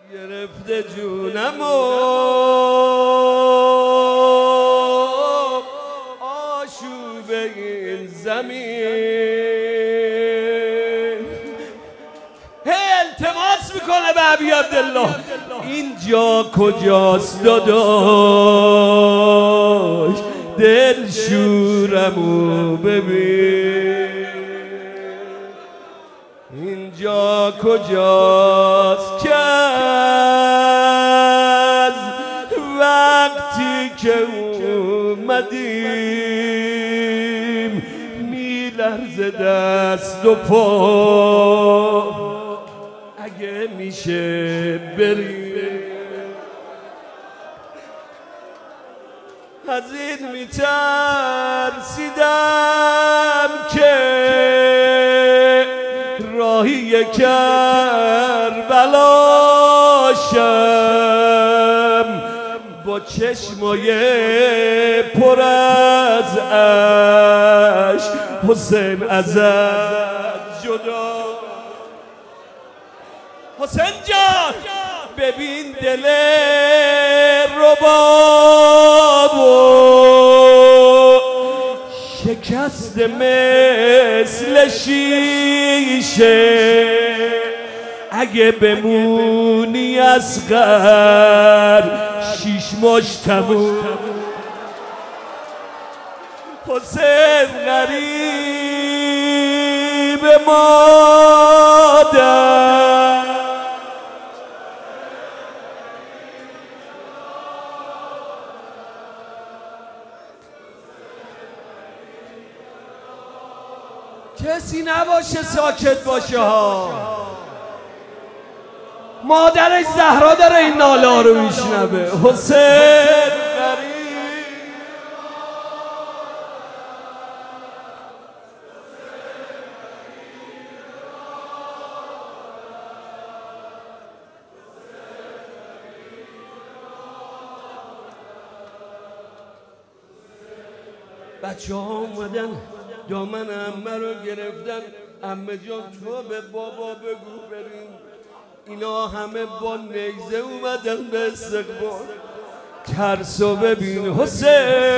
گرفته جونمو آشوب این زمین. التماس میکنه به ابی عبدالله اینجا کجاست داداش، دل شورمو ببین. اینجا کجاست که از وقتی که اومدیم میلرزه دست و پا، اگه میشه بریم. از این میترسیدم که راهی کربلاشم، با چشمای پر از اشک حسین ازت جدا. حسین جان ببین دل ربابو شکست مثل شیشه، اگه بمونی اصغر شیش ماش تموم. حسین غریب مادر کسی نباشه ساکت باشه ها. مادرش زهرا داره این ناله ها رو میشنوه. حسین غریب بچه ها اومدن دامن عمه رو گرفتن. عمه جان تو به بابا بگو بریم. اینا همه با نیزه اومدن به استقبال. ترسو ببین حسین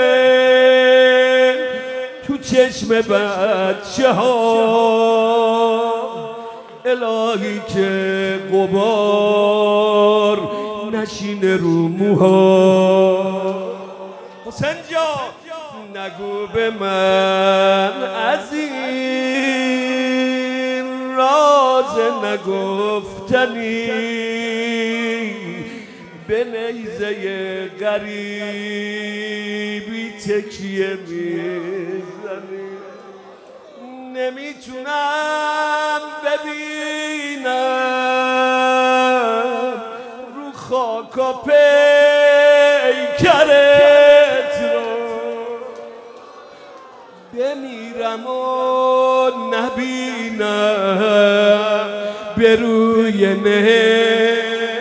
تو چشم بچه ها، الهی که غبار نشینه رو موها. حسین جان نگو به من از این راز نگفتنی، به نیزه غریبی تکیه میزنی. نمیتونم ببینم رو خاکا پیکرت رو، بمیرم و نبینم به روی نه.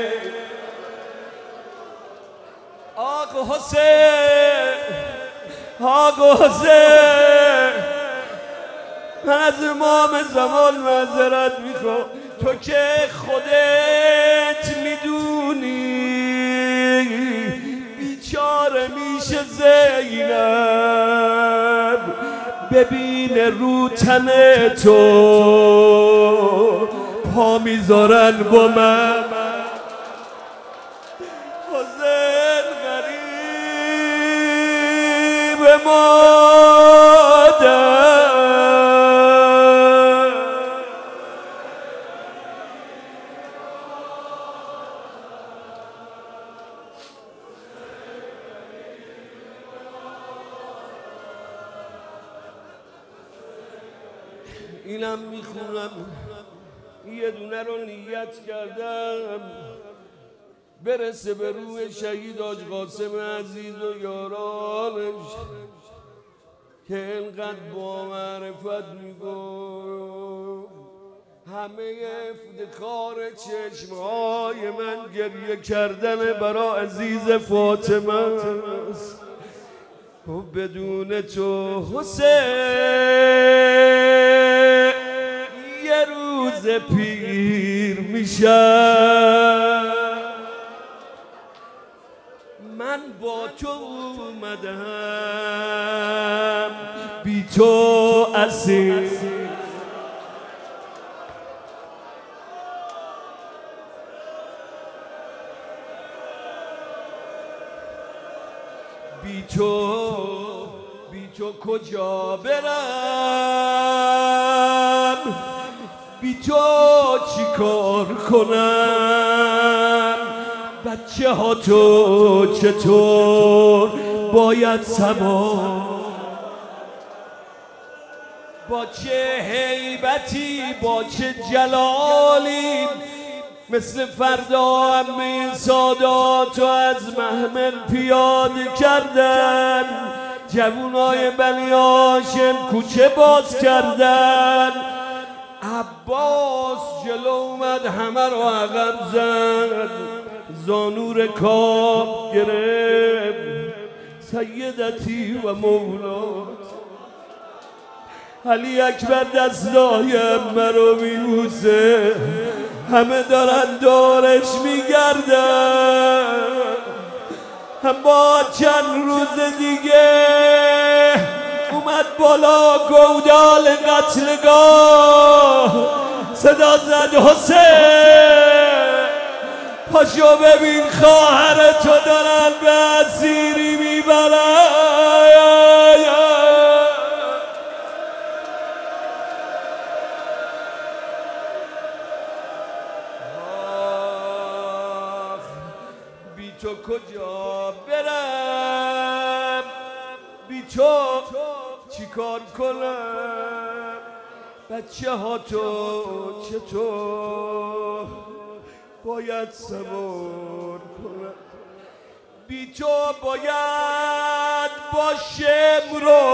آقا حسین آقا حسین من از امام زمان معذرت میخوام. تو که خودت میدونی بیچاره میشه زینب ببینه رو تن تو پا میذارن با من. حسین غریب مادر اینم میخونم. یه دونه رو نیت کردم برسه به روح شهید حاج قاسم عزیز و یارانش که اینقدر با معرفت میگفت. همه افتخار چشمهای من گریه کردن برای عزیز فاطمه است. و بدون تو حسین یه روز پیر میشم. تو اومدم بی تو اسیر بی تو کجا برم بی تو چی کار کنم بچه ها تو چطور باید سوار با چه هیبتی با چه جلالی مثل فردا عمه سادات از محمل پیاده کردن جوونای بنی هاشم کوچه باز کردن عباس جلو اومد همه رو عقب زد زانور کاب گرفت سیدتی و مولات علی اکبر دستای عمه رو میبوسه همه دارن دارش میگردن اما چند روز دیگه اومد بالا گودال قتلگاه صدا زد حسین پاشو ببین خواهر تو دارن به اسیری میبرن بی تو کجا برم بی تو چی کار کنم بچه ها تو چطور باید سوار کنم بی تو باید با شمرو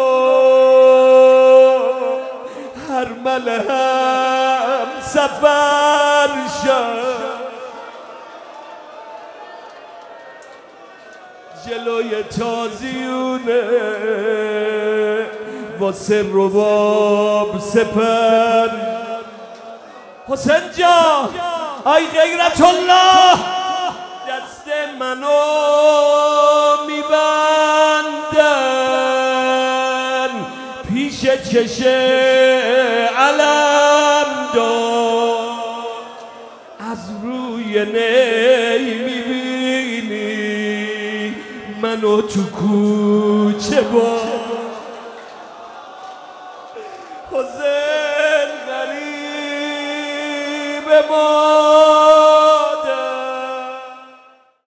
هر ملهم سفر شد جلوی تازیونه واسه رباب سپر حسین جان آی غیرت الله دست منو میبندن پیش چش علم دار از روی نی میبینی منو تو کوچه با